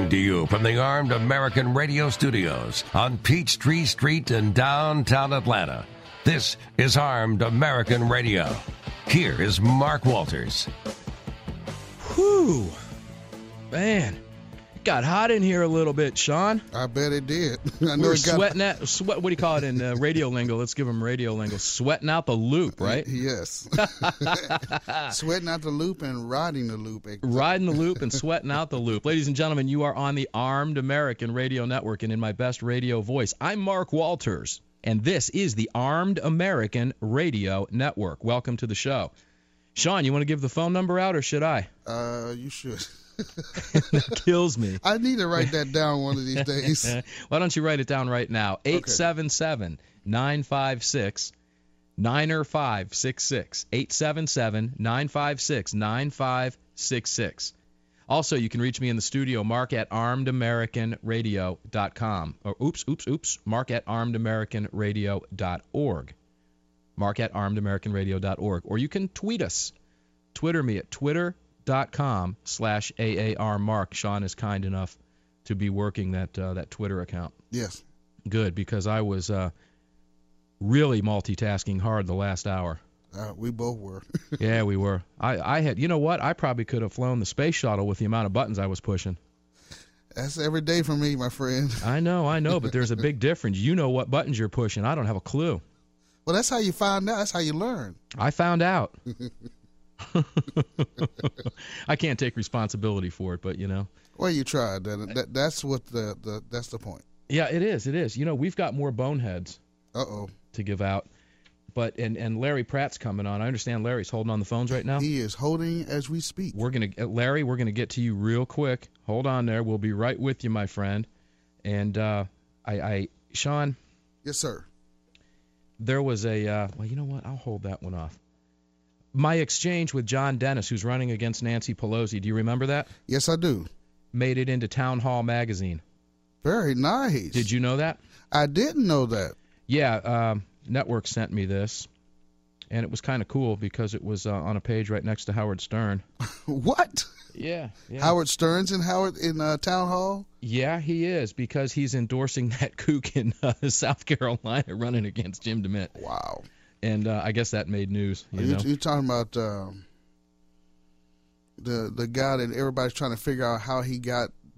Coming to you from the Armed American Radio Studios on Peachtree Street in downtown Atlanta. This is Armed American Radio. Here is Mark Walters. Whew. Man, it got hot in here a little bit, Sean. I bet it did. We're sweating out. What do you call it in radio lingo? Let's give them radio lingo. Sweating out the loop, right? Yes. Sweating out the loop and riding the loop. Riding the loop and sweating out the loop. Ladies and gentlemen, you are on the Armed American Radio Network, and in my best radio voice, I'm Mark Walters, and this is the Armed American Radio Network. Welcome to the show. Sean, you want to give the phone number out, or should I? You should. That kills me. I need to write that down one of these days. Why don't you write it down right now? 877-956-9566. 877-956-9566. Also, you can reach me in the studio, Mark at armedamericanradio.com. Or Mark at armedamericanradio.org. Mark at armedamericanradio.org. Or you can tweet us. Twitter me at twitter.com/AARMark. Sean is kind enough to be working that Twitter account. Yes. Good, because I was really multitasking hard the last hour. We both were. Yeah, we were. I had, you know what? I probably could have flown the space shuttle with the amount of buttons I was pushing. That's every day for me, my friend. I know, but there's a big difference. You know what buttons you're pushing. I don't have a clue. Well, that's how you find out. That's how you learn. I found out. I can't take responsibility for it, but you know. Well, you tried. That's what that's the point. Yeah, it is. It is. You know, we've got more boneheads to give out. But and Larry Pratt's coming on. I understand Larry's holding on the phones right now. He is holding as we speak. Larry, we're gonna get to you real quick. Hold on there. We'll be right with you, my friend. And Sean. Yes, sir. There was well, you know what? I'll hold that one off. My exchange with John Dennis, who's running against Nancy Pelosi. Do you remember that? Yes, I do. Made it into Town Hall magazine. Very nice. Did you know that? I didn't know that. Yeah. Network sent me this, and it was kind of cool because it was on a page right next to Howard Stern. What? Yeah. Howard Stern's in Town Hall? Yeah, he is, because he's endorsing that kook in South Carolina running against Jim DeMint. Wow. And I guess that made news. You're talking about the guy that everybody's trying to figure out how he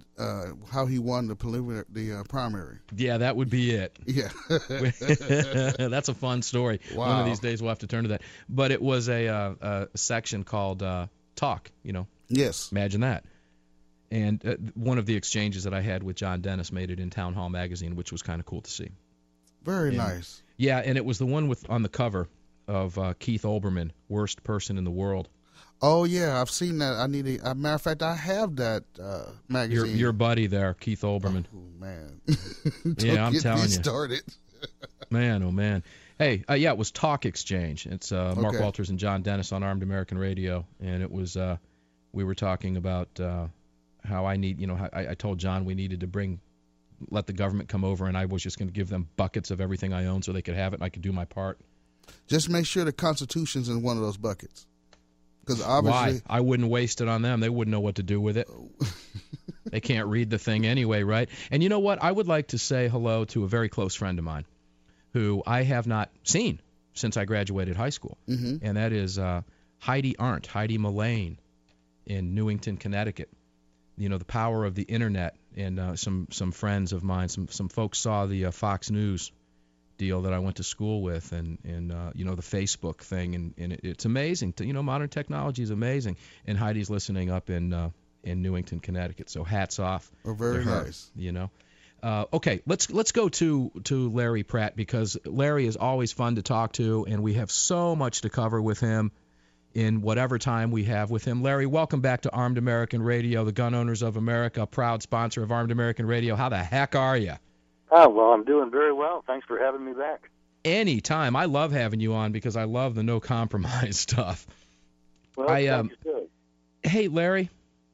won the primary. Yeah, that would be it. Yeah. That's a fun story. Wow. One of these days we'll have to turn to that. But it was a section called Talk, you know. Yes. Imagine that. And one of the exchanges that I had with John Dennis made it in Town Hall magazine, which was kind of cool to see. Very nice. Yeah, and it was the one on the cover of Keith Olbermann, Worst Person in the World. Oh, yeah, I've seen that. Matter of fact, I have that magazine. Your buddy there, Keith Olbermann. Oh, man. Yeah, I'm telling you. Started. Man, oh, man. Hey, yeah, it was Talk Exchange. It's Mark Okay. Walters and John Dennis on Armed American Radio, and it was we were talking about how I told John we needed to let the government come over, and I was just going to give them buckets of everything I own so they could have it and I could do my part. Just make sure the Constitution's in one of those buckets. Because obviously, why? I wouldn't waste it on them. They wouldn't know what to do with it. They can't read the thing anyway, right? And you know what? I would like to say hello to a very close friend of mine who I have not seen since I graduated high school, and that is Heidi Mullane in Newington, Connecticut. You know, the power of the internet, and some friends of mine, some folks saw the Fox News deal that I went to school with, and you know, the Facebook thing, and it's amazing. Modern technology is amazing. And Heidi's listening up in Newington, Connecticut. So hats off. Oh, very to her, nice. You know. Okay, let's go to Larry Pratt, because Larry is always fun to talk to, and we have so much to cover with him in whatever time we have with him. Larry, welcome back to Armed American Radio, the Gun Owners of America, proud sponsor of Armed American Radio. How the heck are you? Oh, well, I'm doing very well. Thanks for having me back. Anytime. I love having you on because I love the no compromise stuff. Well, thank you. Hey, Larry.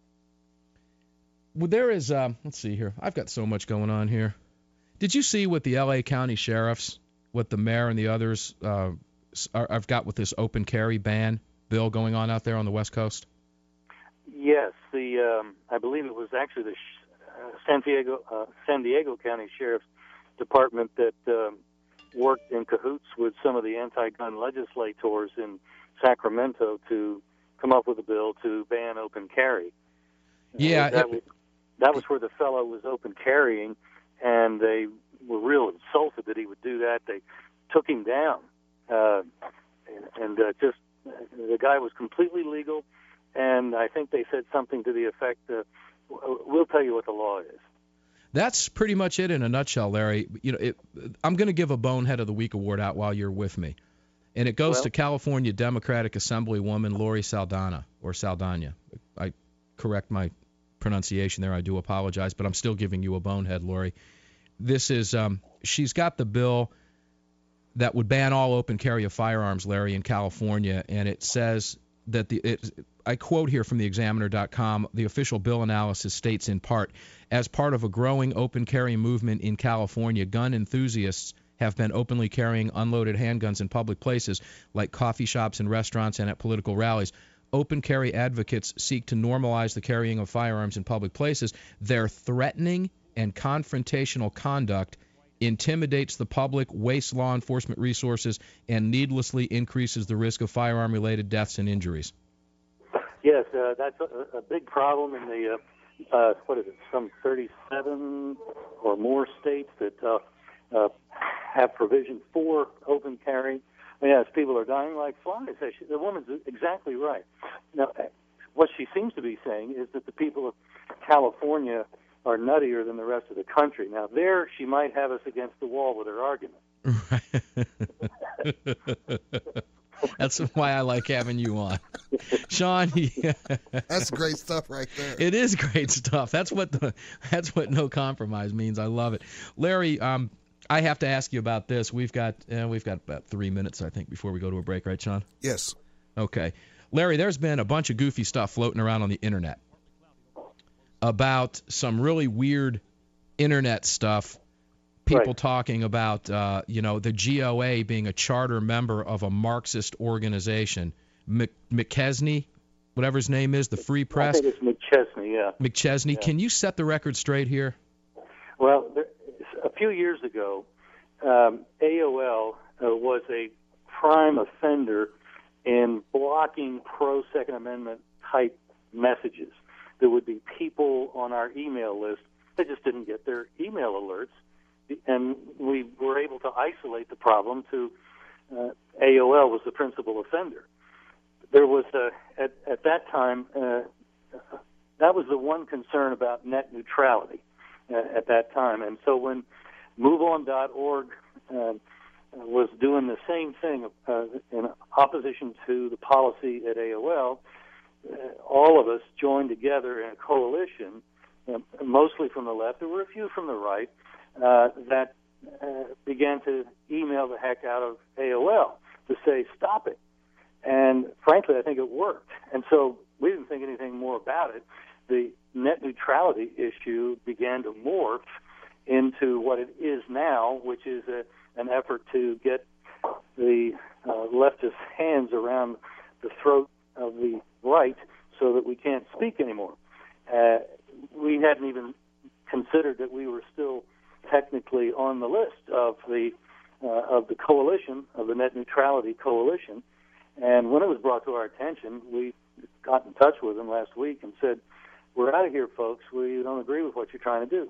Well, there is, let's see here. I've got so much going on here. Did you see what the L.A. County sheriffs, what the mayor and the others I've got with this open carry ban bill going on out there on the West Coast? Yes, I believe it was actually San Diego County Sheriff's Department that worked in cahoots with some of the anti-gun legislators in Sacramento to come up with a bill to ban open carry. Yeah, that was where the fellow was open carrying, and they were real insulted that he would do that. They took him down, and just the guy was completely legal, and I think they said something to the effect, we'll tell you what the law is. That's pretty much it in a nutshell, Larry. I'm going to give a Bonehead of the Week award out while you're with me, and it goes to California Democratic Assemblywoman Lori Saldana, or Saldana. I correct my pronunciation there. I do apologize, but I'm still giving you a Bonehead, Lori. This is she's got the bill that would ban all open carry of firearms, Larry, in California, and it says that I quote here from the Examiner.com, the official bill analysis states in part, as part of a growing open carry movement in California, gun enthusiasts have been openly carrying unloaded handguns in public places like coffee shops and restaurants and at political rallies. Open carry advocates seek to normalize the carrying of firearms in public places. Their threatening and confrontational conduct intimidates the public, wastes law enforcement resources, and needlessly increases the risk of firearm-related deaths and injuries. Yes, that's a big problem in the, some 37 or more states that have provision for open carry. Yes, people are dying like flies. The woman's exactly right. Now, what she seems to be saying is that the people of California are nuttier than the rest of the country. Now, there she might have us against the wall with her argument. That's why I like having you on. Sean, that's great stuff right there. It is great stuff. That's what no compromise means. I love it. Larry, I have to ask you about this. We've got about 3 minutes, I think, before we go to a break, right, Sean? Yes. Okay. Larry, there's been a bunch of goofy stuff floating around on the internet about some really weird internet stuff. People talking about, the GOA being a charter member of a Marxist organization. McChesney, whatever his name is, the Free Press. I think it's McChesney, yeah. McChesney. Yeah. Can you set the record straight here? Well, a few years ago, AOL was a prime offender in blocking pro-Second Amendment type messages. There would be people on our email list that just didn't get their email alerts, and we were able to isolate the problem to AOL was the principal offender. There was, at that time, that was the one concern about net neutrality at that time. And so when MoveOn.org was doing the same thing in opposition to the policy at AOL, all of us joined together in a coalition, mostly from the left. There were a few from the right that began to email the heck out of AOL to say, stop it. And frankly, I think it worked. And so we didn't think anything more about it. The net neutrality issue began to morph into what it is now, which is an effort to get the leftist hands around the throat of the right so that we can't speak anymore. We hadn't even considered that we were still technically on the list of the coalition, of the net neutrality coalition. And when it was brought to our attention, we got in touch with them last week and said, we're out of here, folks. We don't agree with what you're trying to do.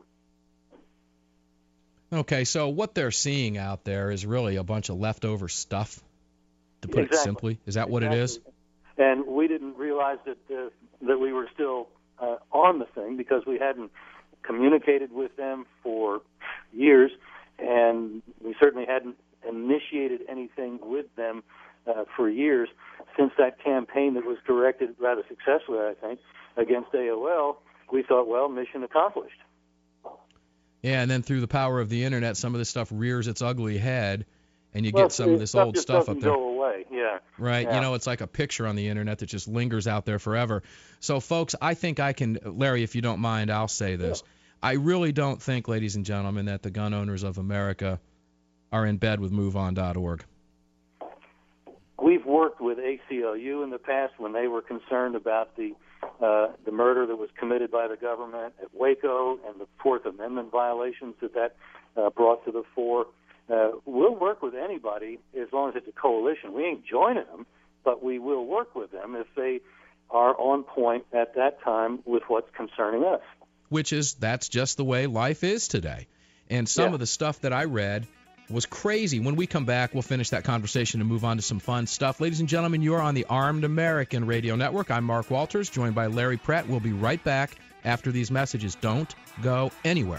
Okay, so what they're seeing out there is really a bunch of leftover stuff, to put it simply. Is that what it is? And we didn't realize that we were still on the thing because we hadn't communicated with them for years, and we certainly hadn't initiated anything with them for years since that campaign that was directed rather successfully, I think, against AOL. We thought, well, mission accomplished. Yeah, and then through the power of the internet, some of this stuff rears its ugly head, and you get some of this old stuff up there. Go away, yeah. Right, yeah. It's like a picture on the internet that just lingers out there forever. So, folks, I think I can, Larry, if you don't mind, I'll say this. Yeah. I really don't think, ladies and gentlemen, that the gun owners of America are in bed with MoveOn.org. We've worked with ACLU in the past when they were concerned about the the murder that was committed by the government at Waco and the Fourth Amendment violations that brought to the fore. We'll work with anybody as long as it's a coalition. We ain't joining them, but we will work with them if they are on point at that time with what's concerning us. That's just the way life is today. And some of the stuff that I read was crazy. When we come back, we'll finish that conversation and move on to some fun stuff. Ladies and gentlemen, you're on the Armed American Radio Network. I'm Mark Walters, joined by Larry Pratt. We'll be right back after these messages. Don't go anywhere.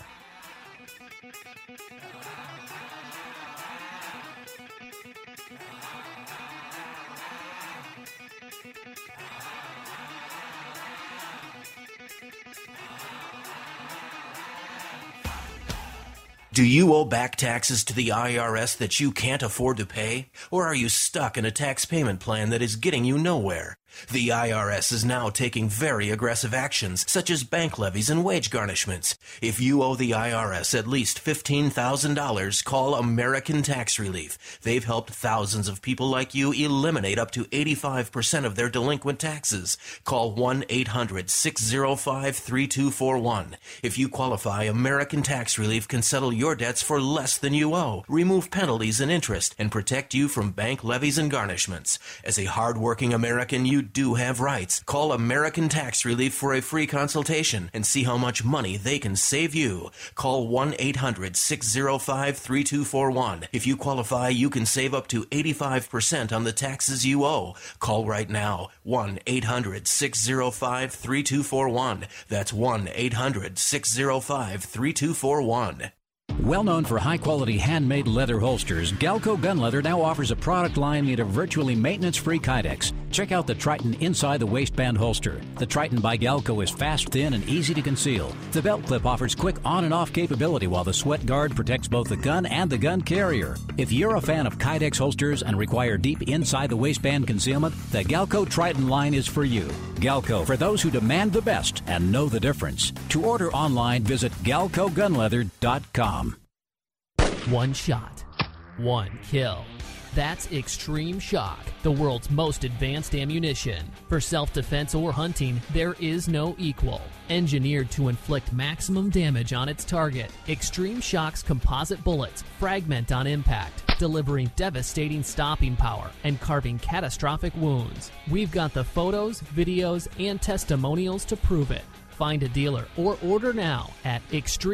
Do you owe back taxes to the IRS that you can't afford to pay? Or are you stuck in a tax payment plan that is getting you nowhere? The IRS is now taking very aggressive actions, such as bank levies and wage garnishments. If you owe the IRS at least $15,000, call American Tax Relief. They've helped thousands of people like you eliminate up to 85% of their delinquent taxes. Call 1-800-605-3241. If you qualify, American Tax Relief can settle your debts for less than you owe, remove penalties and interest, and protect you from bank levies and garnishments. As a hard-working American, you do have rights. Call American Tax Relief for a free consultation and see how much money they can save you. Call 1-800-605-3241. If you qualify, you can save up to 85% on the taxes you owe. Call right now. 1-800-605-3241. That's 1-800-605-3241. Well known for high-quality handmade leather holsters, Galco Gun Leather now offers a product line made of virtually maintenance-free Kydex. Check out the Triton inside the waistband holster. The Triton by Galco is fast, thin, and easy to conceal. The belt clip offers quick on and off capability, while the sweat guard protects both the gun and the gun carrier. If you're a fan of Kydex holsters and require deep inside the waistband concealment, the Galco Triton line is for you. Galco, for those who demand the best and know the difference. To order online, visit GalcoGunleather.com. One shot, one kill. That's Extreme Shock, the world's most advanced ammunition. For self-defense or hunting, there is no equal. Engineered to inflict maximum damage on its target, Extreme Shock's composite bullets fragment on impact, delivering devastating stopping power and carving catastrophic wounds. We've got the photos, videos, and testimonials to prove it. Find a dealer or order now at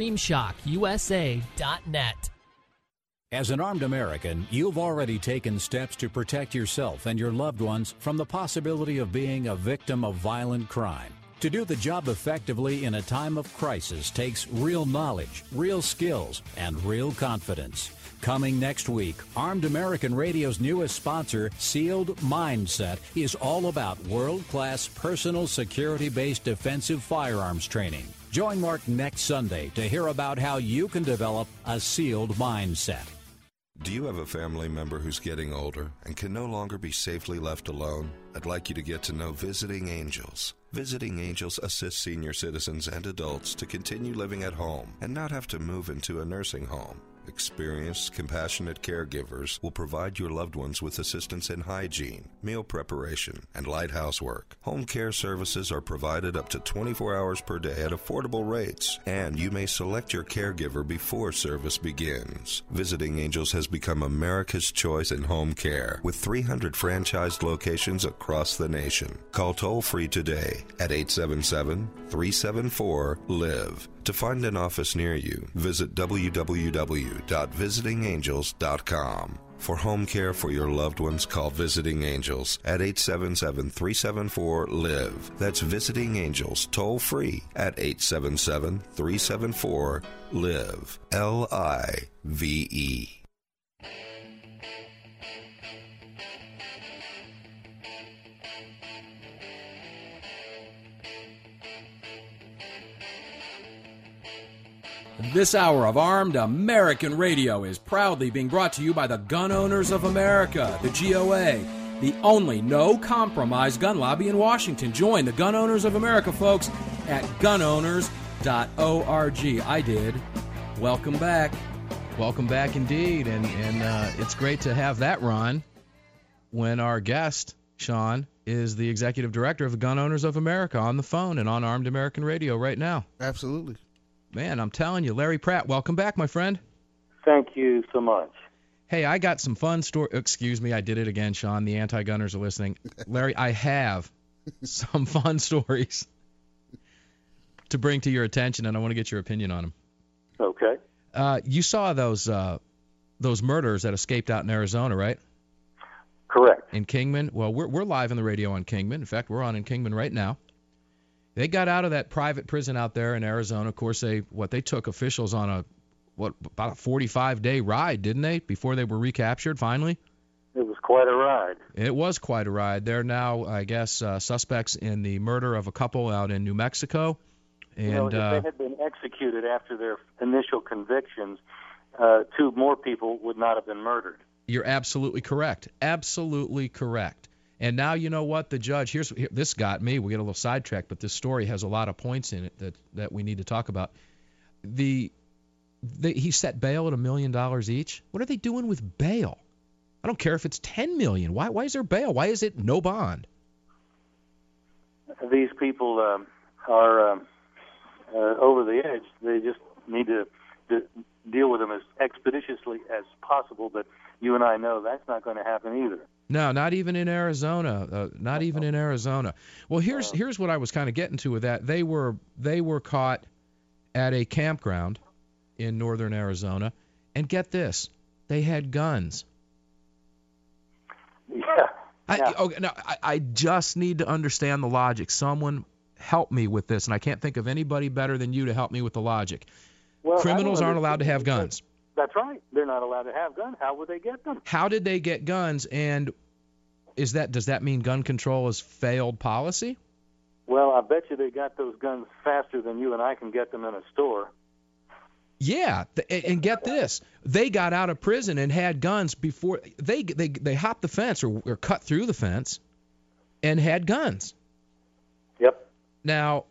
ExtremeShockUSA.net. As an armed American, you've already taken steps to protect yourself and your loved ones from the possibility of being a victim of violent crime. To do the job effectively in a time of crisis takes real knowledge, real skills, and real confidence. Coming next week, Armed American Radio's newest sponsor, Sealed Mindset, is all about world-class personal security-based defensive firearms training. Join Mark next Sunday to hear about how you can develop a sealed mindset. Do you have a family member who's getting older and can no longer be safely left alone? I'd like you to get to know Visiting Angels. Visiting Angels assists senior citizens and adults to continue living at home and not have to move into a nursing home. Experienced, compassionate caregivers will provide your loved ones with assistance in hygiene, meal preparation, and light housework. Home care services are provided up to 24 hours per day at affordable rates, and you may select your caregiver before service begins. Visiting Angels has become America's choice in home care, with 300 franchised locations across the nation. Call toll-free today at 877-374-LIVE. To find an office near you, visit www.visitingangels.com. For home care for your loved ones, call Visiting Angels at 877-374-LIVE. That's Visiting Angels, toll-free at 877-374-LIVE. L-I-V-E. This hour of Armed American Radio is proudly being brought to you by the Gun Owners of America, the GOA, the only no-compromise gun lobby in Washington. Join the Gun Owners of America, folks, at gunowners.org. I did. Welcome back. Welcome back indeed, and it's great to have that, Ron, when our guest Sean, is the executive director of the Gun Owners of America on the phone and on Armed American Radio right now. Absolutely. Man, I'm telling you, Larry Pratt, welcome back, my friend. Thank you so much. Hey, I got some fun story. Excuse me, I did it again, Sean. The anti-gunners are listening. Larry, I have some fun stories to bring to your attention, and I want to get your opinion on them. Okay. You saw those murderers that escaped out in Arizona, right? Correct. In Kingman. Well, we're live on the radio on Kingman. In fact, we're on in Kingman right now. They got out of that private prison out there in Arizona. Of course, they took officials on about a 45-day ride, didn't they, before they were recaptured finally? It was quite a ride. It was quite a ride. They're now, I guess, suspects in the murder of a couple out in New Mexico. And if they had been executed after their initial convictions, 2 more people would not have been murdered. You're absolutely correct. Absolutely correct. And now you know what? The judge, this got me. We get a little sidetracked, but this story has a lot of points in it that we need to talk about. He set bail at $1 million each. What are they doing with bail? I don't care if it's $10 million. Why is there bail? Why is it no bond? These people are over the edge. They just need to deal with them as expeditiously as possible, but you and I know that's not going to happen either. No, not even in Arizona. Not even in Arizona. Well, here's what I was kind of getting to with that. They were caught at a campground in northern Arizona, and get this, they had guns. Yeah. I just need to understand the logic. Someone help me with this, and I can't think of anybody better than you to help me with the logic. Well, criminals aren't allowed to have guns. That's right. They're not allowed to have guns. How would they get them? How did they get guns, and does that mean gun control is failed policy? Well, I bet you they got those guns faster than you and I can get them in a store. Yeah, and get this. They got out of prison and had guns before they hopped the fence or cut through the fence and had guns. Yep. Now,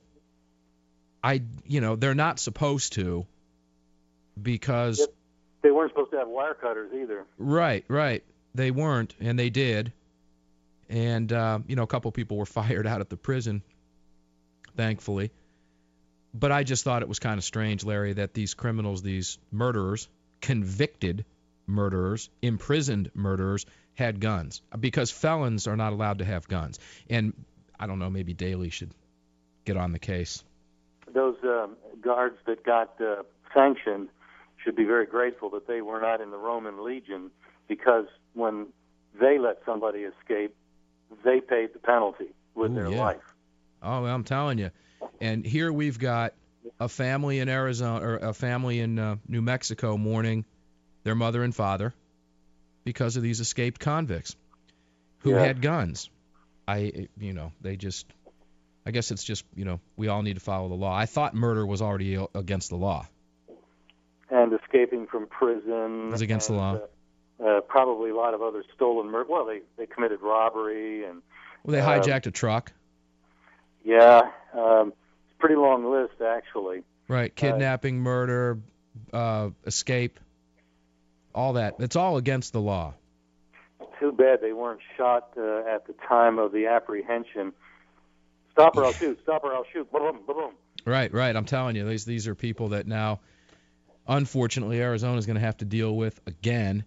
they're not supposed to because yep. They weren't supposed to have wire cutters either. Right. They weren't, and they did. And a couple people were fired out at the prison, thankfully. But I just thought it was kind of strange, Larry, that these criminals, these murderers, convicted murderers, imprisoned murderers, had guns. Because felons are not allowed to have guns. And I don't know, maybe Daley should get on the case. Those guards that got sanctioned should be very grateful that they were not in the Roman Legion, because when they let somebody escape, they paid the penalty with their life. Oh, well, I'm telling you. And here we've got a family in Arizona, or a family in New Mexico mourning their mother and father because of these escaped convicts who had guns. I guess it's just, we all need to follow the law. I thought murder was already against the law. And escaping from prison was against the law. Probably a lot of other stolen murder. Well, they committed robbery and. Well, they hijacked a truck. Yeah, it's a pretty long list, actually. Right, kidnapping, murder, escape, all that. It's all against the law. Too bad they weren't shot at the time of the apprehension. Stop or I'll shoot. Stop or I'll shoot. Boom, boom. Right. I'm telling you, these are people that now, unfortunately, Arizona's going to have to deal with again.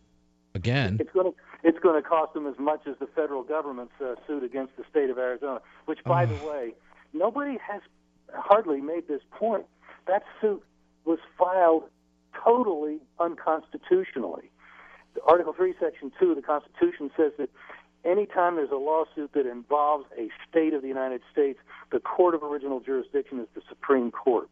It's going to cost them as much as the federal government's suit against the state of Arizona, which, by the way, nobody has hardly made this point. That suit was filed totally unconstitutionally. Article 3, Section 2 of the Constitution says that any time there's a lawsuit that involves a state of the United States, the court of original jurisdiction is the Supreme Court.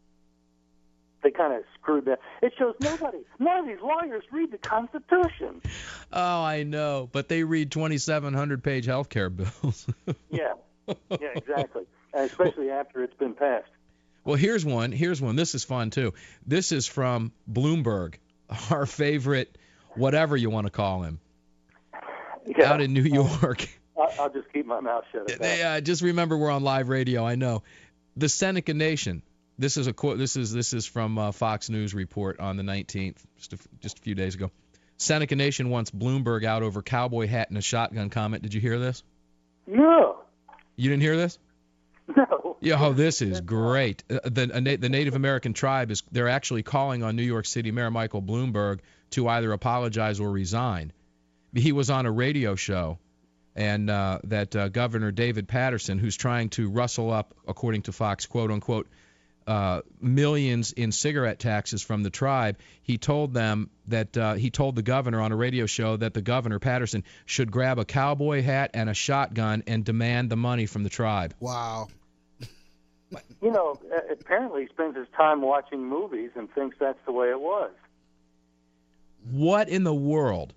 They kind of screwed that. It shows none of these lawyers read the Constitution. Oh, I know, but they read 2,700-page health care bills. Yeah, exactly, and especially after it's been passed. Well, here's one. This is fun, too. This is from Bloomberg, our favorite, whatever you want to call him, out in New York. I'll just keep my mouth shut. Just remember we're on live radio, I know. The Seneca Nation. This is a quote. This is from Fox News report on the 19th, just a few days ago. Seneca Nation wants Bloomberg out over cowboy hat and a shotgun comment. Did you hear this? No. You didn't hear this? No. Yeah, oh, this is great. The Native American tribe they're actually calling on New York City Mayor Michael Bloomberg to either apologize or resign. He was on a radio show, and that Governor David Paterson, who's trying to rustle up, according to Fox, quote unquote, millions in cigarette taxes from the tribe, he told them that he told the governor on a radio show that the governor, Patterson, should grab a cowboy hat and a shotgun and demand the money from the tribe. Wow. You know, apparently he spends his time watching movies and thinks that's the way it was. What in the world?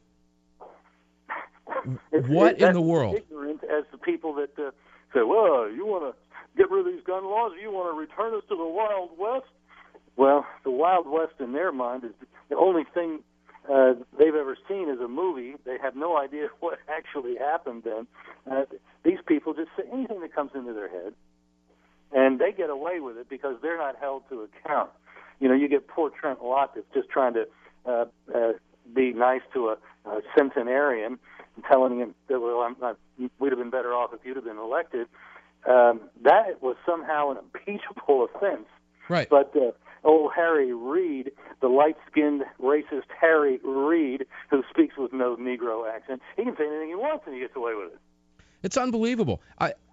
What in the world? Ignorant as the people that say, well, you want to get rid of these gun laws, or you want to return us to the Wild West? Well, the Wild West in their mind is the only thing they've ever seen is a movie. They have no idea what actually happened then. These people just say anything that comes into their head, and they get away with it because they're not held to account. You know, you get poor Trent Lott that's just trying to be nice to a centenarian and telling him that, well, we'd have been better off if you'd have been elected. That was somehow an impeachable offense. Right. But old Harry Reid, the light-skinned racist Harry Reid, who speaks with no Negro accent, he can say anything he wants and he gets away with it. It's unbelievable.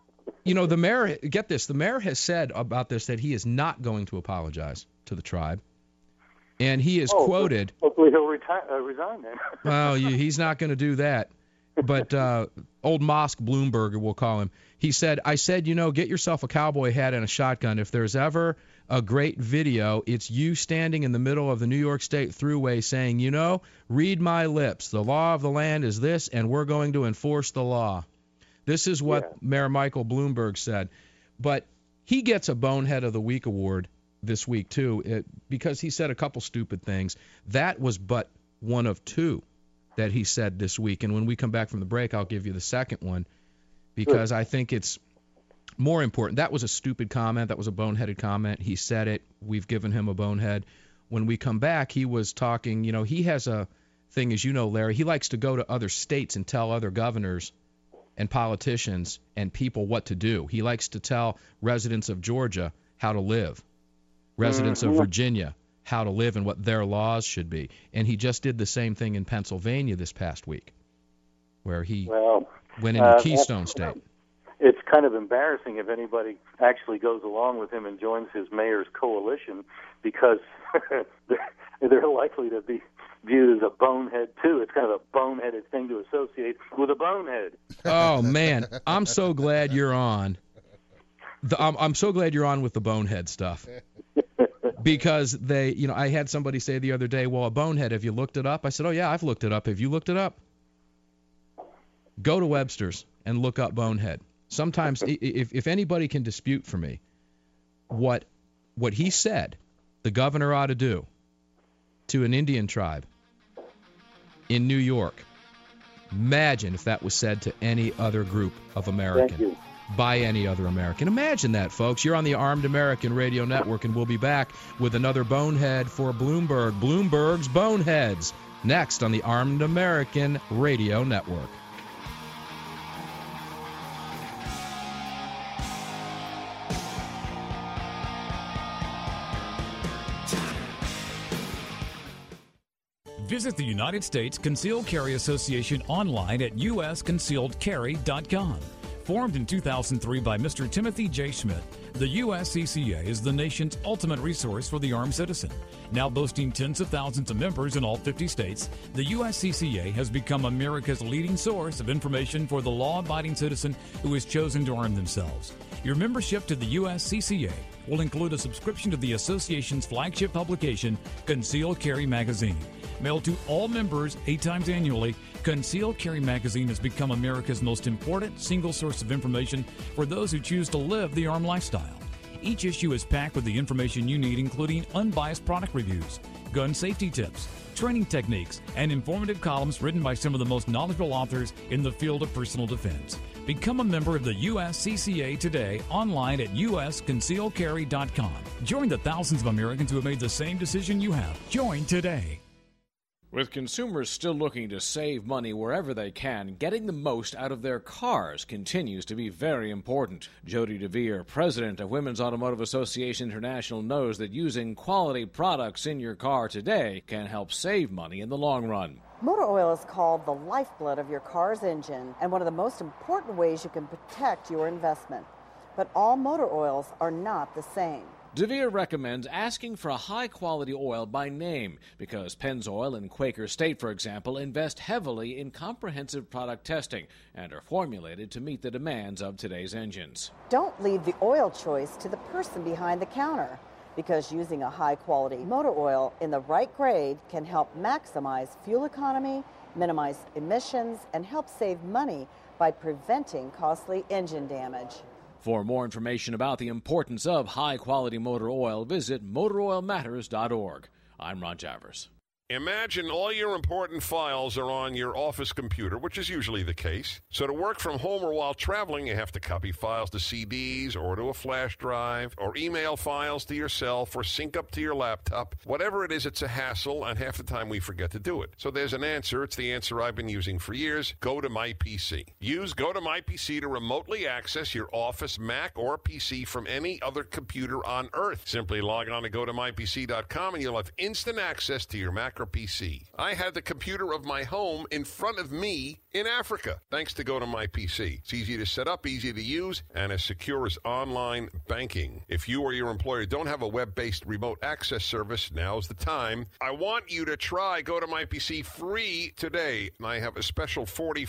The mayor, get this, the mayor has said about this that he is not going to apologize to the tribe. And he is quoted. Hopefully he'll resign then. Well, he's not going to do that. But old Mosk Bloomberg, we'll call him, he said, I said, get yourself a cowboy hat and a shotgun. If there's ever a great video, it's you standing in the middle of the New York State Thruway saying, read my lips. The law of the land is this, and we're going to enforce the law. This is what Mayor Michael Bloomberg said. But he gets a Bonehead of the Week award this week, too, because he said a couple stupid things. That was but one of two that he said this week. And when we come back from the break, I'll give you the second one because I think it's more important. That was a stupid comment. That was a boneheaded comment. He said it. We've given him a bonehead. When we come back, he was talking, he has a thing, as you know, Larry, he likes to go to other states and tell other governors and politicians and people what to do. He likes to tell residents of Georgia how to live, residents of Virginia how to live and what their laws should be. And he just did the same thing in Pennsylvania this past week, where he went into Keystone State. It's kind of embarrassing if anybody actually goes along with him and joins his mayor's coalition because they're likely to be viewed as a bonehead, too. It's kind of a boneheaded thing to associate with a bonehead. Oh, man. I'm so glad you're on. I'm so glad you're on with the bonehead stuff. Because I had somebody say the other day, well, a bonehead, have you looked it up? I said, oh, yeah, I've looked it up. Have you looked it up? Go to Webster's and look up bonehead. Sometimes, if anybody can dispute for me what he said the governor ought to do to an Indian tribe in New York, imagine if that was said to any other group of American. By any other American. Imagine that, folks. You're on the Armed American Radio Network, and we'll be back with another bonehead for Bloomberg. Bloomberg's Boneheads, next on the Armed American Radio Network. Visit the United States Concealed Carry Association online at usconcealedcarry.com. Formed in 2003 by Mr. Timothy J. Schmidt, the USCCA is the nation's ultimate resource for the armed citizen. Now boasting tens of thousands of members in all 50 states, the USCCA has become America's leading source of information for the law-abiding citizen who has chosen to arm themselves. Your membership to the USCCA will include a subscription to the association's flagship publication, Concealed Carry Magazine. Mailed to all members 8 times annually, Concealed Carry Magazine has become America's most important single source of information for those who choose to live the armed lifestyle. Each issue is packed with the information you need, including unbiased product reviews, gun safety tips, training techniques, and informative columns written by some of the most knowledgeable authors in the field of personal defense. Become a member of the USCCA today online at usconcealedcarry.com. Join the thousands of Americans who have made the same decision you have. Join today. With consumers still looking to save money wherever they can, getting the most out of their cars continues to be very important. Jody DeVere, president of Women's Automotive Association International, knows that using quality products in your car today can help save money in the long run. Motor oil is called the lifeblood of your car's engine and one of the most important ways you can protect your investment. But all motor oils are not the same. DeVere recommends asking for a high-quality oil by name because Pennzoil and Quaker State, for example, invest heavily in comprehensive product testing and are formulated to meet the demands of today's engines. Don't leave the oil choice to the person behind the counter because using a high-quality motor oil in the right grade can help maximize fuel economy, minimize emissions, and help save money by preventing costly engine damage. For more information about the importance of high-quality motor oil, visit motoroilmatters.org. I'm Ron Javers. Imagine all your important files are on your office computer, which is usually the case. So to work from home or while traveling, you have to copy files to CDs or to a flash drive or email files to yourself or sync up to your laptop. Whatever it is, it's a hassle, and half the time we forget to do it. So there's an answer. It's the answer I've been using for years. Go to MyPC. Use Go to MyPC to remotely access your office Mac or PC from any other computer on Earth. Simply log on to GoToMyPC.com and you'll have instant access to your Mac or PC. I had the computer of my home in front of me in Africa, thanks to Go to MyPC. It's easy to set up, easy to use, and as secure as online banking. If you or your employer don't have a web-based remote access service, now's the time. I want you to try Go to MyPC free today. And I have a special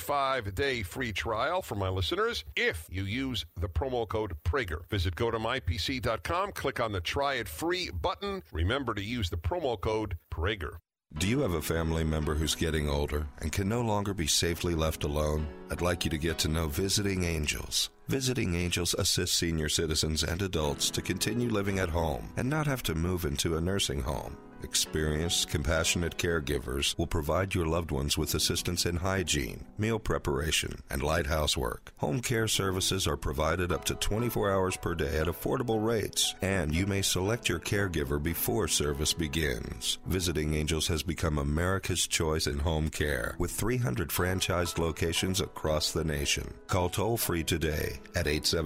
45-day free trial for my listeners if you use the promo code Prager. Visit GoToMyPC.com, click on the Try It Free button. Remember to use the promo code Prager. Do you have a family member who's getting older and can no longer be safely left alone? I'd like you to get to know Visiting Angels. Visiting Angels assists senior citizens and adults to continue living at home and not have to move into a nursing home. Experienced, compassionate caregivers will provide your loved ones with assistance in hygiene, meal preparation, and light housework. Home care services are provided up to 24 hours per day at affordable rates, and you may select your caregiver before service begins. Visiting Angels has become America's choice in home care, with 300 franchised locations across the nation. Call toll-free today at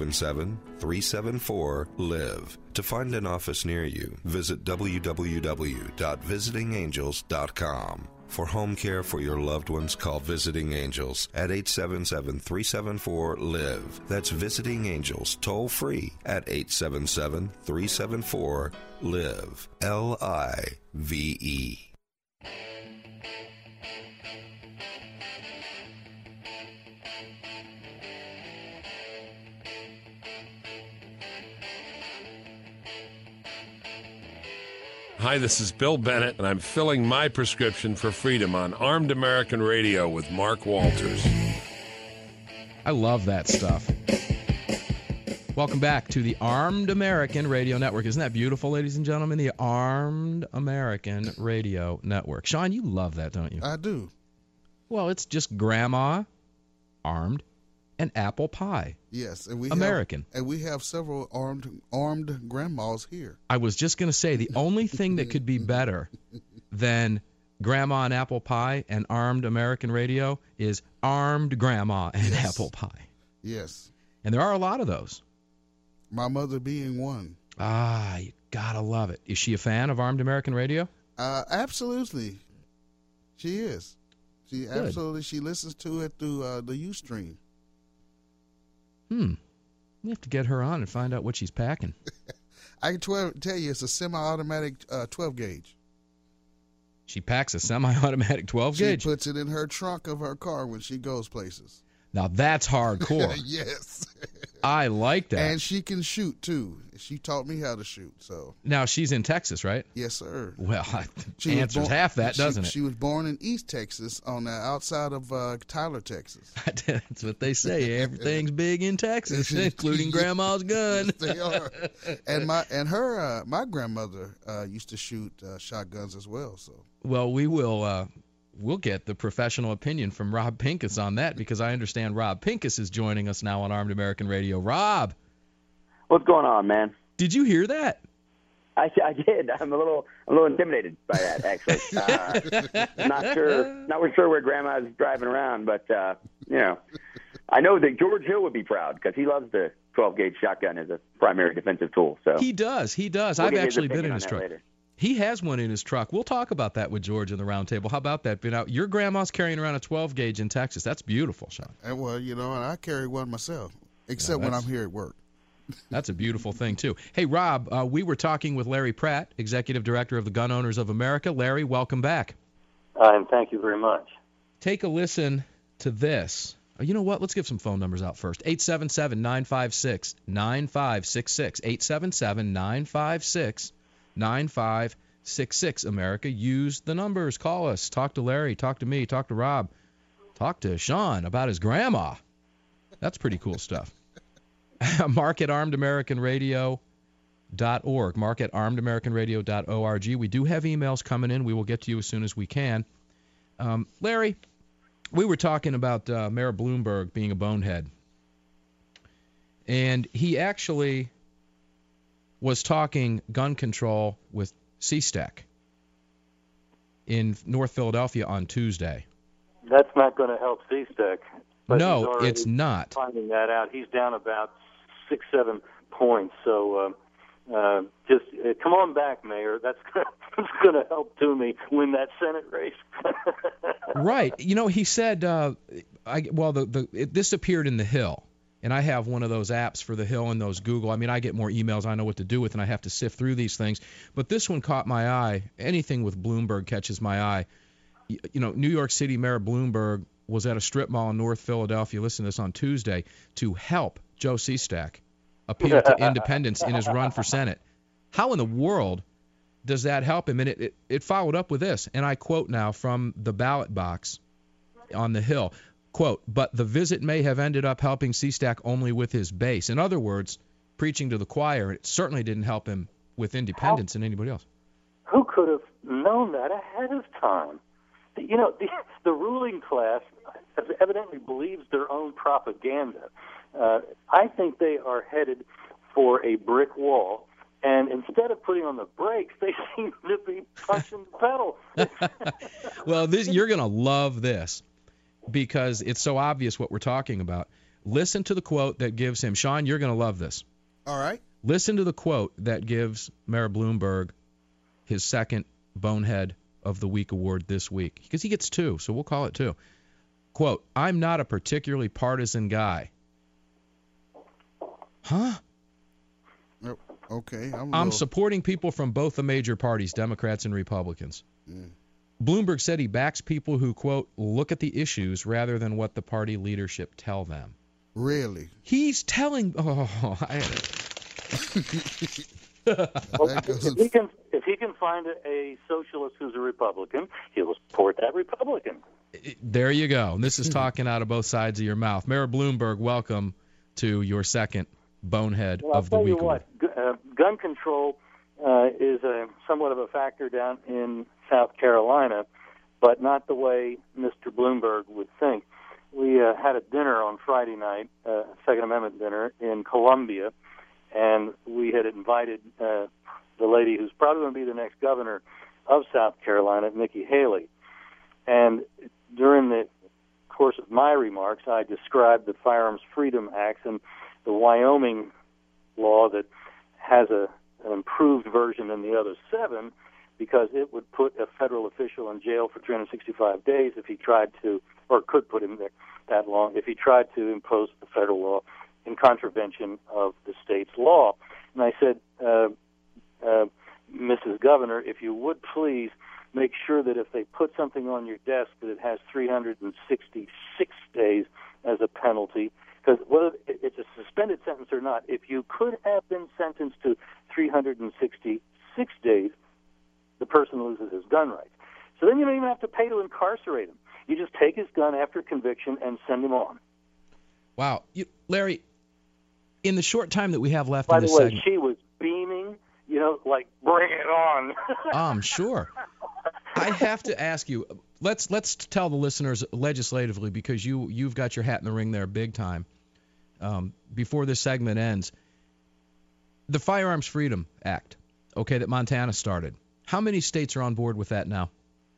877-374-LIVE. To find an office near you, visit www.visitingangels.com. For home care for your loved ones, call Visiting Angels at 877-374-LIVE. That's Visiting Angels, toll-free at 877-374-LIVE. L-I-V-E. Hi, this is Bill Bennett, and I'm filling my prescription for freedom on Armed American Radio with Mark Walters. I love that stuff. Welcome back to the Armed American Radio Network. Isn't that beautiful, ladies and gentlemen? The Armed American Radio Network. Sean, you love that, don't you? I do. Well, it's just grandma, armed, and apple pie. Yes, and we have several armed grandmas here. I was just going to say the only thing that could be better than grandma and apple pie and Armed American Radio is armed grandma and apple pie. Yes. And there are a lot of those. My mother being one. Ah, you gotta love it. Is she a fan of Armed American Radio? Absolutely. She is. She Good. Absolutely. She listens to it through the Ustream. We have to get her on and find out what she's packing. I can tell you it's a semi-automatic 12-gauge. She packs a semi-automatic 12-gauge? She puts it in her trunk of her car when she goes places. Now that's hardcore. Yes. I like that. And she can shoot, too. She taught me how to shoot. So now, she's in Texas, right? Yes, sir. Well, answers half that, doesn't it? She was born in East Texas on the outside of Tyler, Texas. That's what they say. Everything's big in Texas, including Grandma's gun. Yes, they are. And my grandmother used to shoot shotguns as well. So. Well, we'll get the professional opinion from Rob Pincus on that, because I understand Rob Pincus is joining us now on Armed American Radio. Rob. What's going on, man? Did you hear that? I did. I'm a little intimidated by that, actually. Not sure where Grandma's driving around, but I know that George Hill would be proud because he loves the 12-gauge shotgun as a primary defensive tool. So he does. We'll I've actually been in his truck. Later. He has one in his truck. We'll talk about that with George in the round table. How about that? Now, your grandma's carrying around a 12-gauge in Texas. That's beautiful, Sean. Well, and I carry one myself, except when I'm here at work. That's a beautiful thing, too. Hey, Rob, we were talking with Larry Pratt, Executive Director of the Gun Owners of America. Larry, welcome back. And thank you very much. Take a listen to this. You know what? Let's give some phone numbers out first. 877-956-9566. 877-956-9566. America, use the numbers. Call us. Talk to Larry. Talk to me. Talk to Rob. Talk to Sean about his grandma. That's pretty cool stuff. Mark at armedamericanradio.org. Mark at armedamericanradio.org. We do have emails coming in. We will get to you as soon as we can. Larry, we were talking about Mayor Bloomberg being a bonehead. And he actually was talking gun control with CSTEC in North Philadelphia on Tuesday. That's not going to help CSTEC. No, it's not. Finding that out. He's down about 6-7 points. So just come on back, Mayor. That's going to help Toomey win that Senate race. Right. He said, this appeared in The Hill. And I have one of those apps for The Hill and those Google. I mean, I get more emails I know what to do with, and I have to sift through these things. But this one caught my eye. Anything with Bloomberg catches my eye. New York City Mayor Bloomberg was at a strip mall in North Philadelphia, listen to this, on Tuesday, to help Joe Sestak appeal to independence in his run for Senate. How in the world does that help him? And it followed up with this, and I quote now from the ballot box on The Hill. Quote, but the visit may have ended up helping Sestak only with his base. In other words, preaching to the choir. It certainly didn't help him with independence and anybody else. Who could have known that ahead of time? The ruling class evidently believes their own propaganda. I think they are headed for a brick wall. And instead of putting on the brakes, they seem to be punching the pedal. Well, you're going to love this, because it's so obvious what we're talking about. Listen to the quote that gives him, Sean, you're going to love this. All right. Listen to the quote that gives Mayor Bloomberg his second Bonehead of the Week award this week, because he gets two, so we'll call it two. Quote, I'm not a particularly partisan guy. Huh? Okay. I'm supporting people from both the major parties, Democrats and Republicans. Bloomberg said he backs people who, quote, look at the issues rather than what the party leadership tell them. Really? He's telling... If he can find a socialist who's a Republican, he'll support that Republican. There you go. And this is talking out of both sides of your mouth. Mayor Bloomberg, welcome to your second Bonehead of the Week. I'll tell you what, gun control is somewhat of a factor down in South Carolina, but not the way Mr. Bloomberg would think. We had a dinner on Friday night, Second Amendment dinner in Columbia, and we had invited the lady who's probably going to be the next governor of South Carolina, Nikki Haley. And during the course of my remarks, I described the Firearms Freedom Act and the Wyoming law that has an improved version than the other 7, because it would put a federal official in jail for 365 days if he tried to, or could put him there that long, if he tried to impose the federal law in contravention of the state's law. And I said, Mrs. Governor, if you would please make sure that if they put something on your desk that it has 366 days as a penalty, because whether it's a suspended sentence or not, if you could have been sentenced to 366 days, the person loses his gun rights. So then you don't even have to pay to incarcerate him. You just take his gun after conviction and send him on. Wow. Larry, in the short time that we have left in this segment... By segment... the way, she was beaming, like, bring it on. I'm sure. I have to ask you, let's tell the listeners legislatively, because you've got your hat in the ring there big time, before this segment ends. The Firearms Freedom Act, okay, that Montana started. How many states are on board with that now?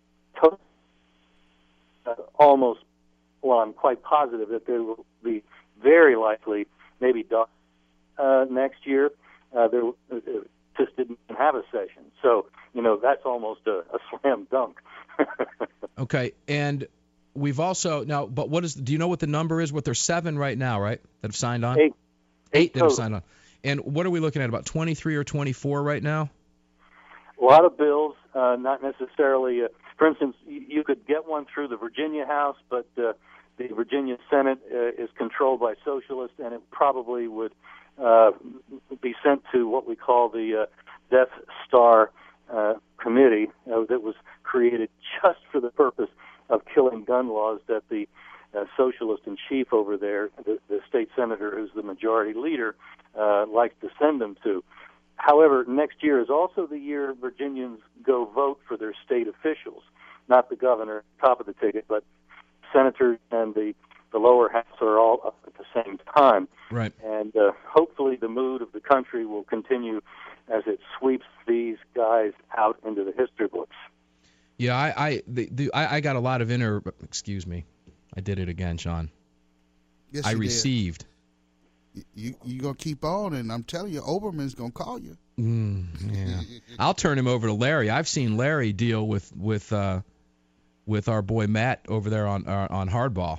Almost, well, I'm quite positive that there will be very likely maybe next year. There just didn't have a session. So, that's almost a slam dunk. Okay, and we've also, now, but do you know what the number is? There's 7 right now, right, that have signed on? 8 that have signed on. And what are we looking at, about 23 or 24 right now? A lot of bills, not necessarily. For instance, you could get one through the Virginia House, but the Virginia Senate is controlled by socialists, and it probably would be sent to what we call the Death Star Committee that was created just for the purpose of killing gun laws that the socialist in chief over there, the state senator who's the majority leader, likes to send them to. However, next year is also the year Virginians go vote for their state officials, not the governor, top of the ticket, but senators and the lower house are all up at the same time. Right. And hopefully the mood of the country will continue as it sweeps these guys out into the history books. Yeah, I got a lot of excuse me, I did it again, Sean. Yes, I received. You gonna keep on, and I'm telling you, Oberman's gonna call you. Yeah, I'll turn him over to Larry. I've seen Larry deal with our boy Matt over there on Hardball.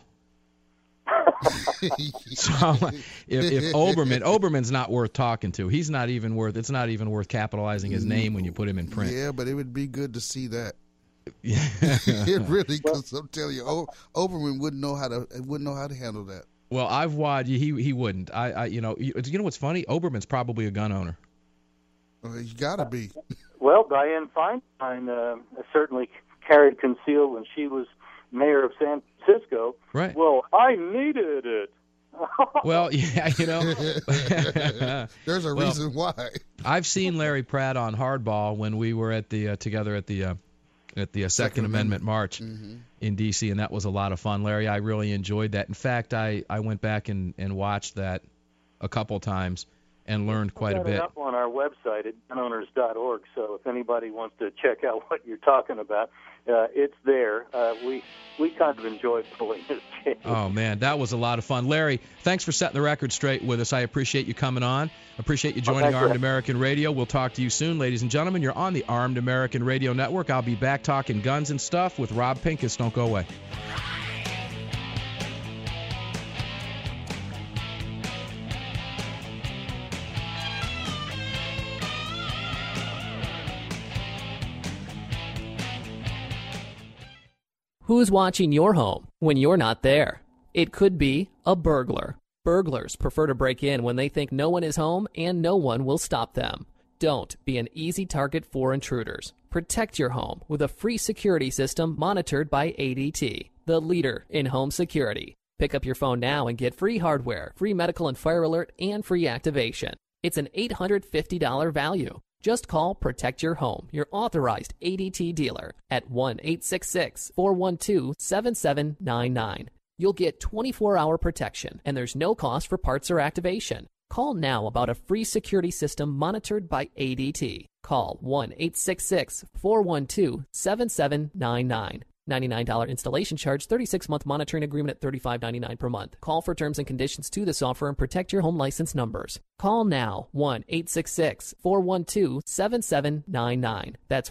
So if Oberman's not worth talking to. It's not even worth capitalizing his name when you put him in print. Yeah, but it would be good to see that. It really, because I'm telling you, Oberman wouldn't know how to handle that. Well, I've watched. He wouldn't. You know what's funny? Oberman's probably a gun owner. Well, you gotta be. Well, Dianne Feinstein certainly carried concealed when she was mayor of San Francisco. Right. Well, I needed it. Well, yeah, There's a reason why. I've seen Larry Pratt on Hardball when we were at the together at the Second Amendment March in D.C., and that was a lot of fun. Larry, I really enjoyed that. In fact, I went back and watched that a couple times and learned quite a bit. It's up on our website at gunowners.org, so if anybody wants to check out what you're talking about, it's there. We kind of enjoyed pulling this game. Oh, man, that was a lot of fun. Larry, thanks for setting the record straight with us. I appreciate you coming on. Appreciate you joining Armed American Radio. We'll talk to you soon, ladies and gentlemen. You're on the Armed American Radio Network. I'll be back talking guns and stuff with Rob Pincus. Don't go away. Who's watching your home when you're not there? It could be a burglar. Burglars prefer to break in when they think no one is home and no one will stop them. Don't be an easy target for intruders. Protect your home with a free security system monitored by ADT, the leader in home security. Pick up your phone now and get free hardware, free medical and fire alert, and free activation. It's an $850 value. Just call Protect Your Home, your authorized ADT dealer, at 1-866-412-7799. You'll get 24-hour protection, and there's no cost for parts or activation. Call now about a free security system monitored by ADT. Call 1-866-412-7799. $99 installation charge, 36-month monitoring agreement at $35.99 per month. Call for terms and conditions to this offer and protect your home license numbers. Call now, 1-866-412-7799. That's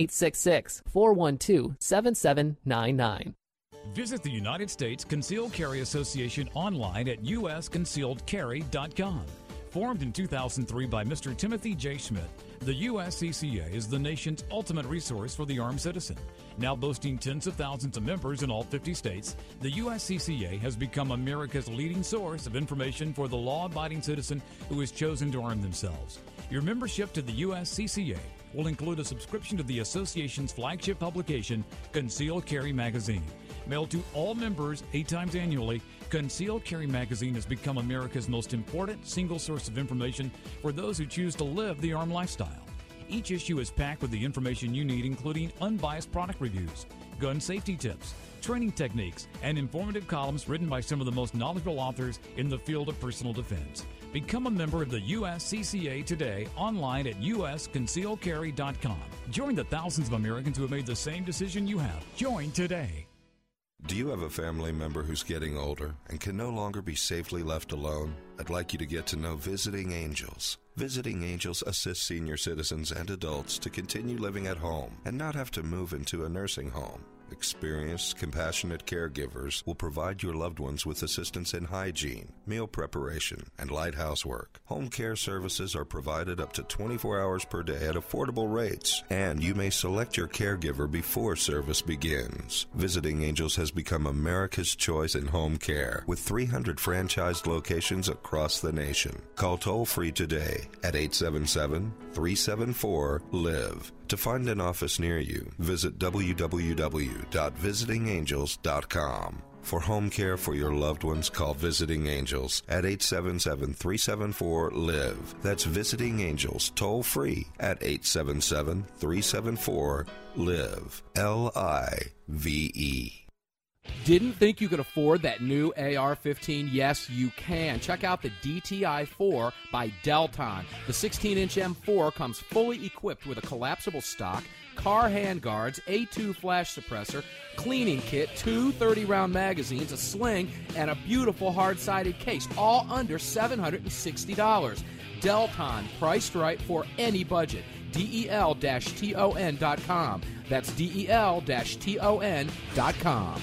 1-866-412-7799. Visit the United States Concealed Carry Association online at usconcealedcarry.com. Formed in 2003 by Mr. Timothy J. Schmidt, the USCCA is the nation's ultimate resource for the armed citizen. Now boasting tens of thousands of members in all 50 states, the USCCA has become America's leading source of information for the law-abiding citizen who has chosen to arm themselves. Your membership to the USCCA will include a subscription to the association's flagship publication, Concealed Carry Magazine. Mailed to all members 8 times annually, Concealed Carry Magazine has become America's most important single source of information for those who choose to live the armed lifestyle. Each issue is packed with the information you need, including unbiased product reviews, gun safety tips, training techniques, and informative columns written by some of the most knowledgeable authors in the field of personal defense. Become a member of the USCCA today online at usconcealcarry.com. Join the thousands of Americans who have made the same decision you have. Join today. Do you have a family member who's getting older and can no longer be safely left alone? I'd like you to get to know Visiting Angels. Visiting Angels assists senior citizens and adults to continue living at home and not have to move into a nursing home. Experienced, compassionate caregivers will provide your loved ones with assistance in hygiene, meal preparation, and light housework. Home care services are provided up to 24 hours per day at affordable rates, and you may select your caregiver before service begins. Visiting Angels has become America's choice in home care, with 300 franchised locations across the nation. Call toll-free today at 877-374-LIVE. To find an office near you, visit www.visitingangels.com. For home care for your loved ones, call Visiting Angels at 877-374-LIVE. That's Visiting Angels, toll-free at 877-374-LIVE. L-I-V-E. Didn't think you could afford that new AR-15? Yes, you can. Check out the DTI-4 by Delton. The 16-inch M4 comes fully equipped with a collapsible stock, car handguards, A2 flash suppressor, cleaning kit, 2 30-round magazines, a sling, and a beautiful hard-sided case, all under $760. Delton, priced right for any budget. DEL-TON.com. That's DEL-TON.com.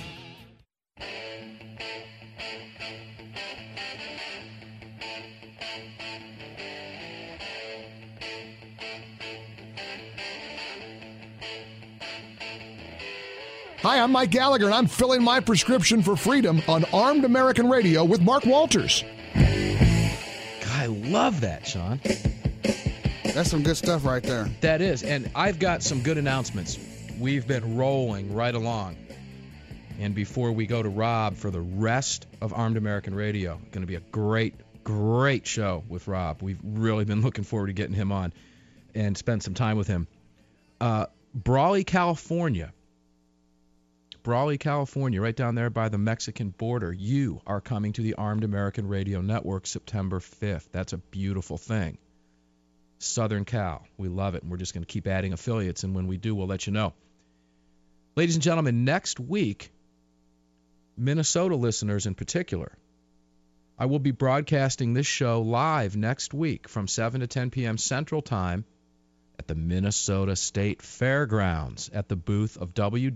Hi, I'm Mike Gallagher, and I'm filling my prescription for freedom on Armed American Radio with Mark Walters. I love that, Sean. That's some good stuff right there. That is, and I've got some good announcements. We've been rolling right along. And before we go to Rob for the rest of Armed American Radio, going to be a great, great show with Rob. We've really been looking forward to getting him on and spend some time with him. Brawley, California, right down there by the Mexican border. You are coming to the Armed American Radio Network September 5th. That's a beautiful thing. Southern Cal. We love it, and we're just going to keep adding affiliates, and when we do, we'll let you know. Ladies and gentlemen, next week, Minnesota listeners in particular, I will be broadcasting this show live next week from 7 to 10 p.m. Central Time at the Minnesota State Fairgrounds at the booth of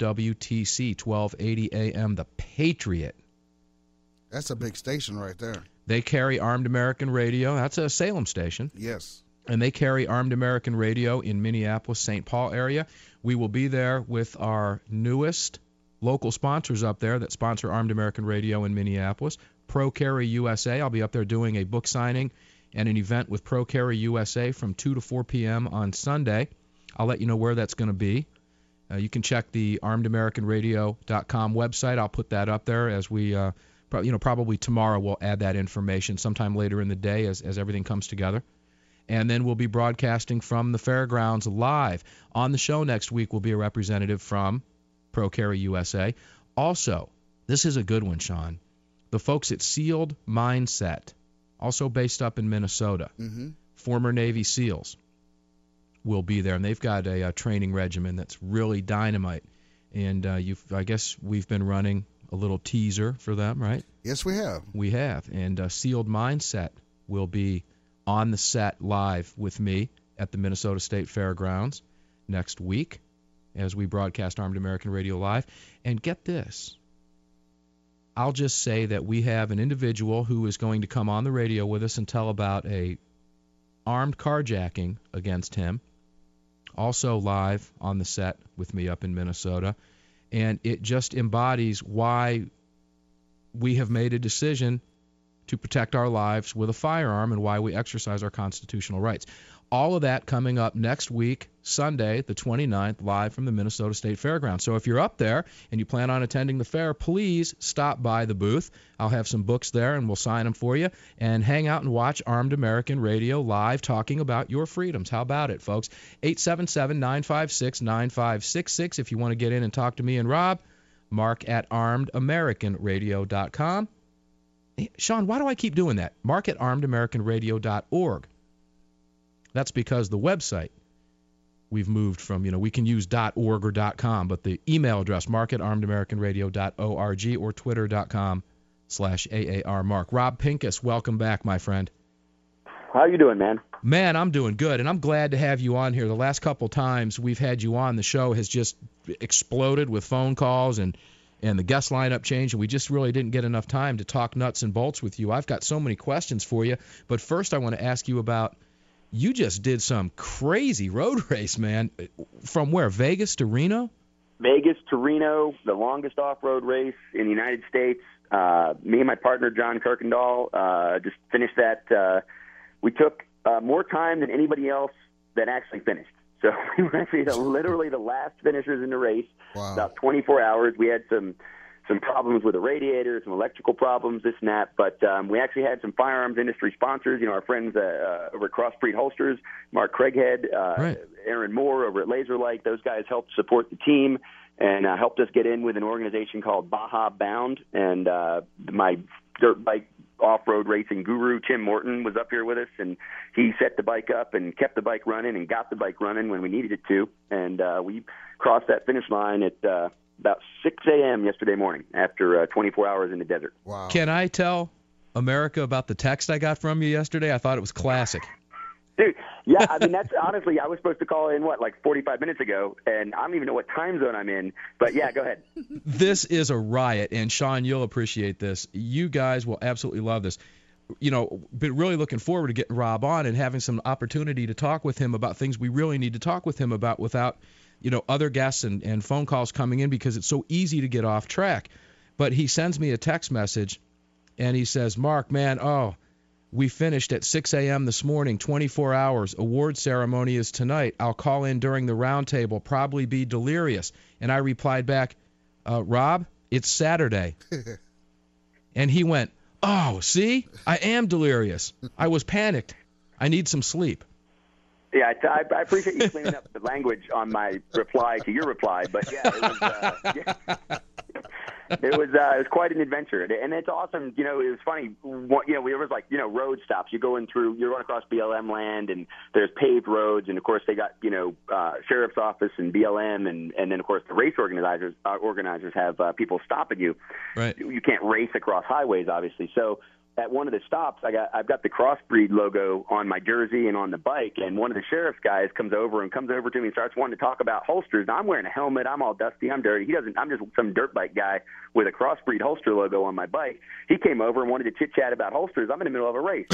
WWTC 1280 AM, The Patriot. That's a big station right there. They carry Armed American Radio. That's a Salem station. Yes. And they carry Armed American Radio in Minneapolis, St. Paul area. We will be there with our newest local sponsors up there that sponsor Armed American Radio in Minneapolis. Pro Carry USA. I'll be up there doing a book signing and an event with Pro Carry USA from 2 to 4 p.m. on Sunday. I'll let you know where that's going to be. You can check the armedamericanradio.com website. I'll put that up there as we, probably tomorrow we'll add that information sometime later in the day as everything comes together. And then we'll be broadcasting from the fairgrounds live. On the show next week will be a representative from Pro Carry USA. Also, this is a good one, Sean. The folks at Sealed Mindset, also based up in Minnesota, former Navy SEALs, will be there. And they've got a training regimen that's really dynamite. And I guess we've been running a little teaser for them, right? Yes, we have. We have. And Sealed Mindset will be on the set live with me at the Minnesota State Fairgrounds next week as we broadcast Armed American Radio Live. And get this. I'll just say that we have an individual who is going to come on the radio with us and tell about a armed carjacking against him, also live on the set with me up in Minnesota. And it just embodies why we have made a decision to protect our lives with a firearm and why we exercise our constitutional rights. All of that coming up next week, Sunday, the 29th, live from the Minnesota State Fairgrounds. So if you're up there and you plan on attending the fair, please stop by the booth. I'll have some books there, and we'll sign them for you. And hang out and watch Armed American Radio live talking about your freedoms. How about it, folks? 877-956-9566 if you want to get in and talk to me and Rob. Mark at armedamericanradio.com. Sean, why do I keep doing that? Mark at armedamericanradio.org. That's because the website we've moved from, we can use .org or .com, but the email address, mark at armedamericanradio.org or twitter.com/AARmark. Rob Pincus, welcome back, my friend. How you doing, man? Man, I'm doing good, and I'm glad to have you on here. The last couple times we've had you on, the show has just exploded with phone calls and the guest lineup changed, and we just really didn't get enough time to talk nuts and bolts with you. I've got so many questions for you, but first I want to ask you about, you just did some crazy road race, man. From where, Vegas to Reno? Vegas to Reno, the longest off-road race in the United States. Me and my partner, John Kirkendall, just finished that. We took more time than anybody else that actually finished. So we were actually literally the last finishers in the race. Wow. About 24 hours. We had some problems with the radiator, some electrical problems, this and that. But we actually had some firearms industry sponsors. Our friends over at Crossbreed Holsters, Mark Craighead, right. Aaron Moore over at Laserlight. Those guys helped support the team and helped us get in with an organization called Baja Bound. And my dirt bike off-road racing guru, Tim Morton, was up here with us, and he set the bike up and kept the bike running and got the bike running when we needed it to. And we crossed that finish line at about 6 a.m. yesterday morning after 24 hours in the desert. Wow. Can I tell America about the text I got from you yesterday? I thought it was classic. Dude, yeah, I mean, that's honestly, I was supposed to call in, 45 minutes ago, and I don't even know what time zone I'm in, but yeah, go ahead. This is a riot, and Sean, you'll appreciate this. You guys will absolutely love this. Been really looking forward to getting Rob on and having some opportunity to talk with him about things we really need to talk with him about without, other guests and phone calls coming in, because it's so easy to get off track. But he sends me a text message, and he says, Mark, man, we finished at 6 a.m. this morning, 24 hours. Award ceremony is tonight. I'll call in during the roundtable, probably be delirious. And I replied back, Rob, it's Saturday. And he went, oh, see, I am delirious. I was panicked. I need some sleep. Yeah, I appreciate you cleaning up the language on my reply to your reply. But yeah, it was quite an adventure, and it's awesome. It was funny. We was road stops. You're going across BLM land, and there's paved roads, and of course they got sheriff's office and BLM, and then of course the race organizers have people stopping you. Right. You can't race across highways, obviously. So at one of the stops, I've got the Crossbreed logo on my jersey and on the bike, and one of the sheriff's guys comes over to me and starts wanting to talk about holsters. Now, I'm wearing a helmet, I'm all dusty, I'm dirty. I'm just some dirt bike guy with a Crossbreed holster logo on my bike. He came over and wanted to chit chat about holsters. I'm in the middle of a race.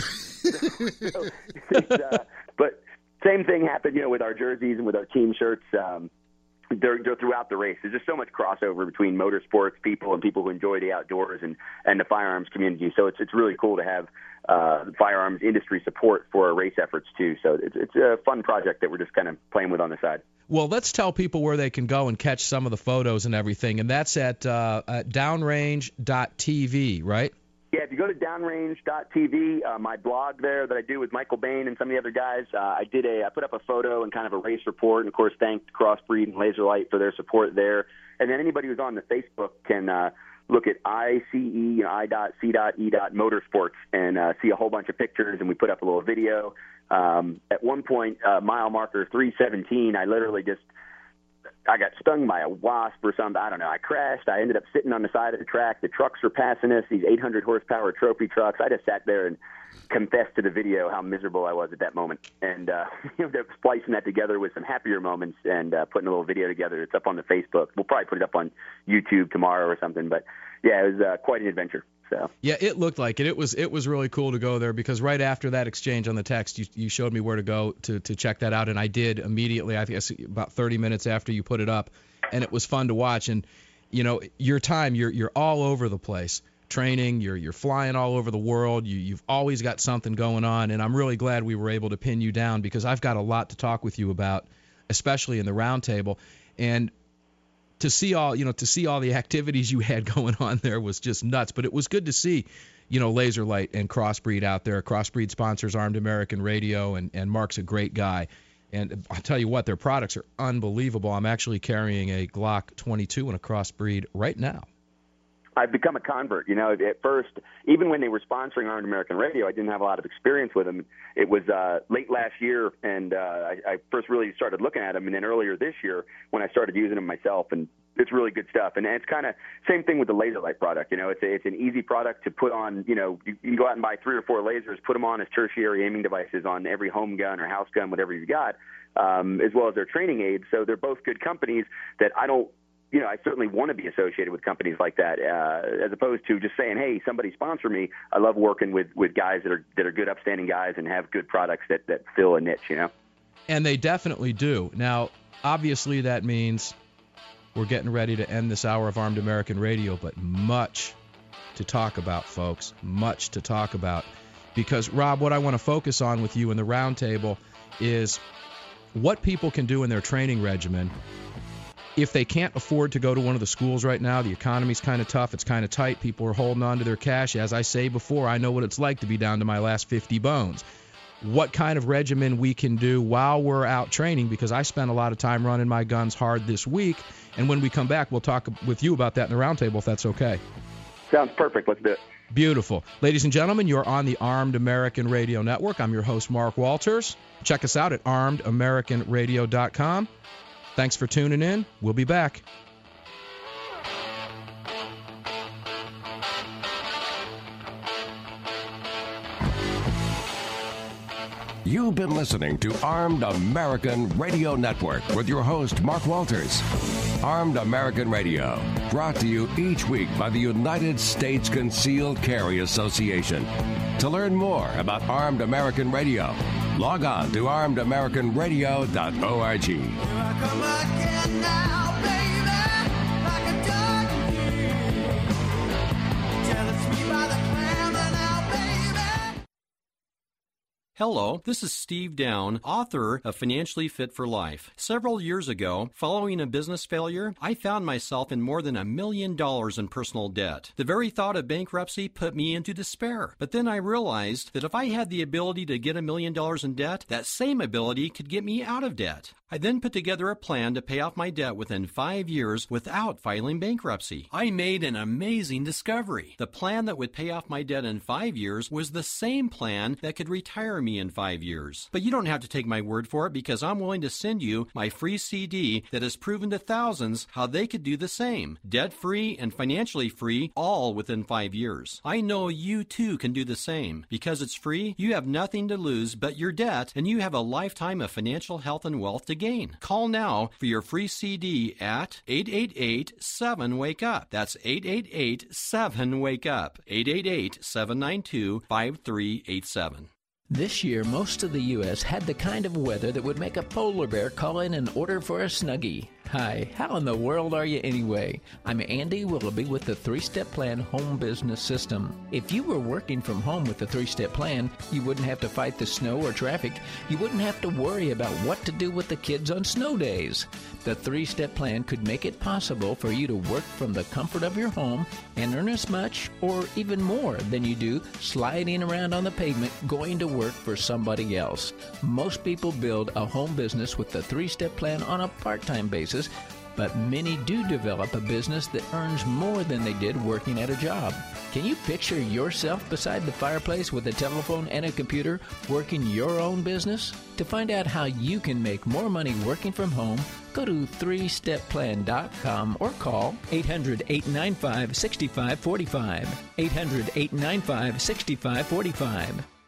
But same thing happened, with our jerseys and with our team shirts. They're throughout the race. There's just so much crossover between motorsports people and people who enjoy the outdoors and the firearms community. So it's really cool to have the firearms industry support for our race efforts too. So it's a fun project that we're just kind of playing with on the side. Well, let's tell people where they can go and catch some of the photos and everything, and that's at downrange.tv, right? Yeah, if you go to downrange.tv, my blog there that I do with Michael Bain and some of the other guys, I put up a photo and kind of a race report, and of course thanked Crossbreed and Laserlight for their support there. And then anybody who's on the Facebook can look at I.C.E.Motorsports and see a whole bunch of pictures, and we put up a little video. At one point, mile marker 317, I got stung by a wasp or something. I don't know. I crashed. I ended up sitting on the side of the track. The trucks were passing us, these 800 horsepower trophy trucks. I just sat there and confessed to the video how miserable I was at that moment. And splicing that together with some happier moments and putting a little video together. It's up on the Facebook. We'll probably put it up on YouTube tomorrow or something. But, yeah, it was quite an adventure. So. Yeah, it looked like it. It was really cool to go there, because right after that exchange on the text, you showed me where to go to check that out, and I did immediately. I think about 30 minutes after you put it up, and it was fun to watch. And your time, you're all over the place training. You're flying all over the world. You've always got something going on, and I'm really glad we were able to pin you down, because I've got a lot to talk with you about, especially in the roundtable. And to see all the activities you had going on there was just nuts. But it was good to see, Laserlight and Crossbreed out there. Crossbreed sponsors Armed American Radio, and Mark's a great guy. And I'll tell you what, their products are unbelievable. I'm actually carrying a Glock 22 and a Crossbreed right now. I've become a convert. You know, at first, even when they were sponsoring Armed American Radio, I didn't have a lot of experience with them. It was late last year, and I first really started looking at them, and then earlier this year when I started using them myself, and it's really good stuff. And it's kind of same thing with the laser light product. You know, it's an easy product to put on. You know, you can go out and buy 3 or 4 lasers, put them on as tertiary aiming devices on every home gun or house gun, whatever you've got, as well as their training aids. So they're both good companies that I certainly want to be associated with companies like that, as opposed to just saying, hey, somebody sponsor me. I love working with guys that are good, upstanding guys and have good products that fill a niche, you know? And they definitely do. Now, obviously that means we're getting ready to end this hour of Armed American Radio, but much to talk about, folks, much to talk about. Because, Rob, what I want to focus on with you in the roundtable is what people can do in their training regimen if they can't afford to go to one of the schools right now. The economy's kind of tough. It's kind of tight. People are holding on to their cash. As I say before, I know what it's like to be down to my last 50 bones. What kind of regimen we can do while we're out training, because I spent a lot of time running my guns hard this week. And when we come back, we'll talk with you about that in the roundtable, if that's okay. Sounds perfect. Let's do it. Beautiful. Ladies and gentlemen, you're on the Armed American Radio Network. I'm your host, Mark Walters. Check us out at armedamericanradio.com. Thanks for tuning in. We'll be back. You've been listening to Armed American Radio Network with your host, Mark Walters. Armed American Radio, brought to you each week by the United States Concealed Carry Association. To learn more about Armed American Radio, log on to armedamericanradio.org. Here I come again now, baby, like a dog here. Tell it's me by the clamor now, baby. Hello, this is Steve Down, author of Financially Fit for Life. Several years ago, following a business failure, I found myself in more than $1 million in personal debt. The very thought of bankruptcy put me into despair. But then I realized that if I had the ability to get $1 million in debt, that same ability could get me out of debt. I then put together a plan to pay off my debt within 5 years without filing bankruptcy. I made an amazing discovery. The plan that would pay off my debt in 5 years was the same plan that could retire me in 5 years. But you don't have to take my word for it, because I'm willing to send you my free CD that has proven to thousands how they could do the same. Debt-free and financially free, all within 5 years. I know you too can do the same. Because it's free, you have nothing to lose but your debt, and you have a lifetime of financial health and wealth to gain. Call now for your free CD at 888-7-WAKE-UP. That's 888-7-WAKE-UP. 888-792-5387. This year, most of the U.S. had the kind of weather that would make a polar bear call in and order for a Snuggie. Hi, how in the world are you anyway? I'm Andy Willoughby with the 3-Step Plan Home Business System. If you were working from home with the 3-Step Plan, you wouldn't have to fight the snow or traffic. You wouldn't have to worry about what to do with the kids on snow days. The 3-Step Plan could make it possible for you to work from the comfort of your home and earn as much or even more than you do sliding around on the pavement going to work for somebody else. Most people build a home business with the 3-Step Plan on a part-time basis, but many do develop a business that earns more than they did working at a job. Can you picture yourself beside the fireplace with a telephone and a computer working your own business? To find out how you can make more money working from home, go to 3stepplan.com or call 800-895-6545. 800-895-6545.